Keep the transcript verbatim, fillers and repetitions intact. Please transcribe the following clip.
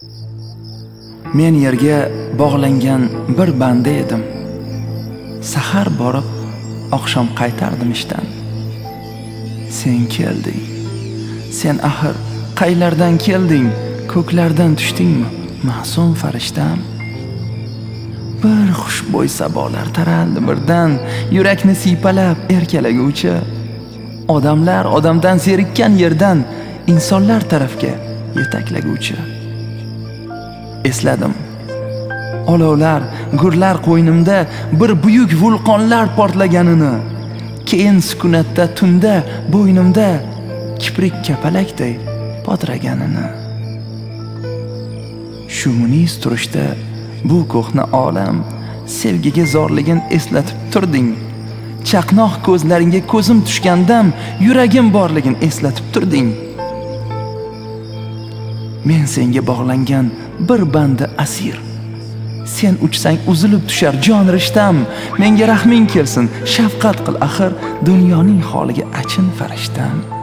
Men yerga bog'langan bir banda edim. Sahar borib, oqshom qaytardim ishdan. Sen kelding. Sen axir qaylardan kelding? Ko'klardan tushdingmi, ma'sum farishtam? Bir xushbo'y sabolar taraldi birdan, yurakni siypalab erkalaguvchi. Odamlar odamdan zerikkan yerdan insonlar tarafga yetaklaguvchi. Esladim. Olovlar, gurlar qo'ynimda bir buyuk vulqonlar portlaganini, keyin sukunatda tunda bo'ynimda kiprik kapalakday podraganini. Shu munis turishda bu ko'hna olam sevgiga zorligin eslatib turding. Chaqnoq ko'zlaringga ko'zim tushgandam yuragim borligin eslatib turding. Men senga bog'langan bir banda asir. Sen uchsang uzilib tushar jon rishtam. Menga rahming kelsin, shafqat qil, axir dunyoning holiga achin farishtam.